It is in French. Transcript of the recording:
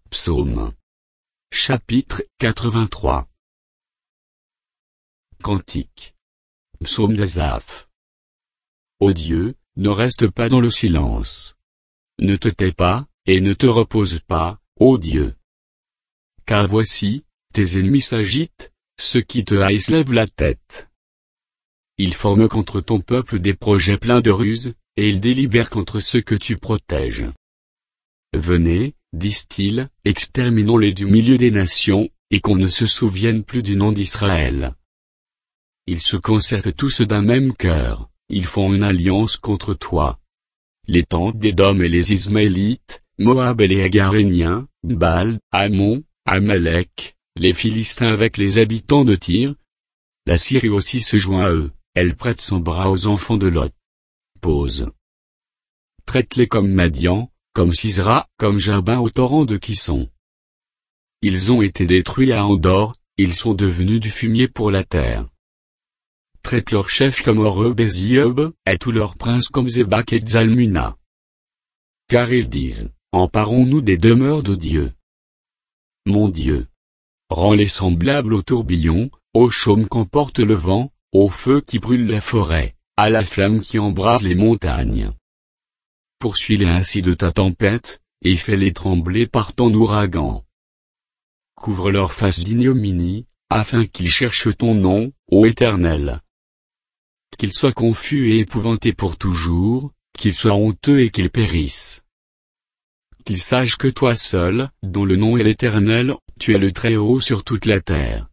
Psaume. Chapitre 83. Cantique. Psaume d'Asaph. Ô Dieu, ne reste pas dans le silence. Ne te tais pas, et ne te repose pas, ô Dieu. Car voici, tes ennemis s'agitent, ceux qui te haïssent lèvent la tête. Ils forment contre ton peuple des projets pleins de ruses, et ils délibèrent contre ceux que tu protèges. Venez, disent-ils, exterminons-les du milieu des nations, et qu'on ne se souvienne plus du nom d'Israël. Ils se concertent tous d'un même cœur, ils font une alliance contre toi. Les tentes d'Édom et les Ismaélites, Moab et les Agaréniens, Baal, Ammon, Amalek, les Philistins avec les habitants de Tyr. La Syrie aussi se joint à eux, elle prête son bras aux enfants de Lot. Pause. Traite-les comme Madian, comme Sisera, comme Jabin au torrent de Kisson. Ils ont été détruits à Endor, ils sont devenus du fumier pour la terre. Traite leurs chefs comme Oreb et Ziob, et tous leurs princes comme Zébak et Tzalmuna. Car ils disent, emparons-nous des demeures de Dieu. Mon Dieu. Rends-les semblables au tourbillon, au chaume qu'emporte le vent, au feu qui brûle la forêt, à la flamme qui embrase les montagnes. Poursuis-les ainsi de ta tempête, et fais-les trembler par ton ouragan. Couvre leur face d'ignominie, afin qu'ils cherchent ton nom, ô Éternel. Qu'ils soient confus et épouvantés pour toujours, qu'ils soient honteux et qu'ils périssent. Qu'ils sachent que toi seul, dont le nom est l'Éternel, tu es le Très-Haut sur toute la terre.